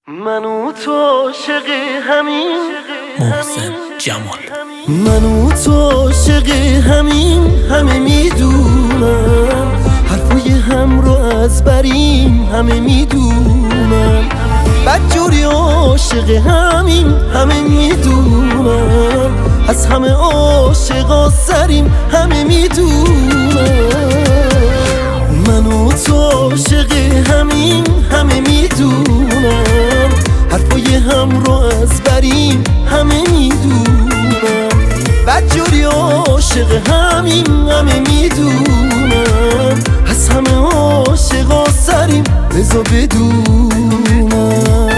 من و تو عاشق همین محسن جمال. من و تو عاشق همه میدونم، حرفای هم رو از بریم همه میدونم، بدجوری عاشق همه میدونم، از همه عاشقا سریم همه میدونم. من و تو عاشق همه میدونم، حرفای هم رو از بریم همه میدونم، بدجوری عاشق همه میدونم، از همه عاشقا سریم بذار بدونم.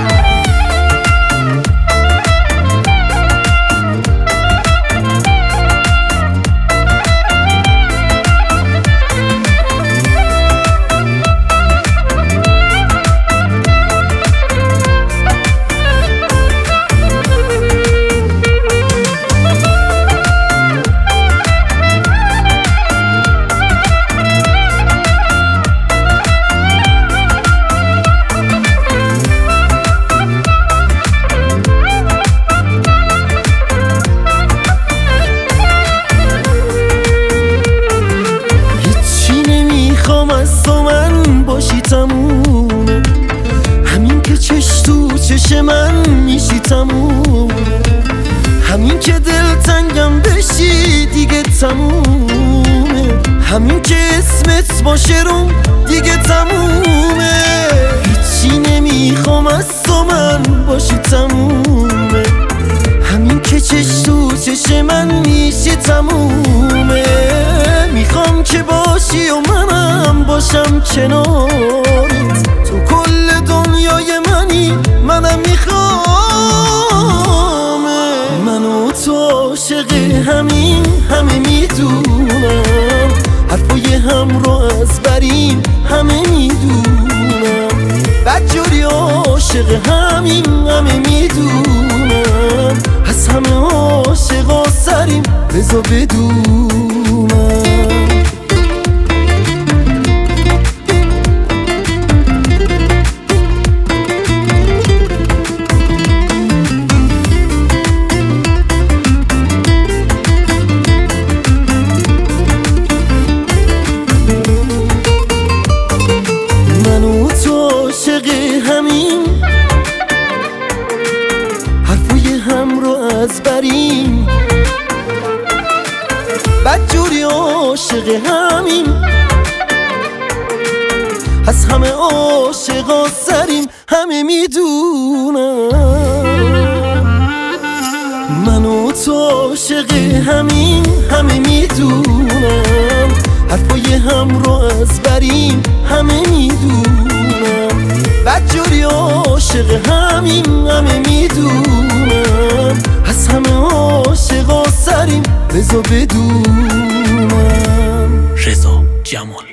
از تو من باشی تمومه، همین که چش تو چش من میشی تمومه، همین که دلتنگم بشی دیگه تمومه، همین که اسمت باشه رو دیگه تمومه. هیچی نمیخوام از تو من باشی تمومه، همین که چش تو چش من میشی تمومه، میخوام که باشی و منم باشم کنارت، تو کل دنیای منی منم میخوام. من و تو عاشق همه میدونم، حرفای هم رو از بریم همه میدونم، بدجوری عاشق همه میدونم، از همه عاشقا سریم بذار بدونم. حرفای هم رو از بریم، بدجوری عاشق از همه عاشقا سریم همه میدونم. من و تو عاشق همه میدونم، حرفای هم رو از بریم همه میدونم، بدجوری عاشق همه میدونم، از همه عاشقا سریم بذار بدونم. رضا جمال.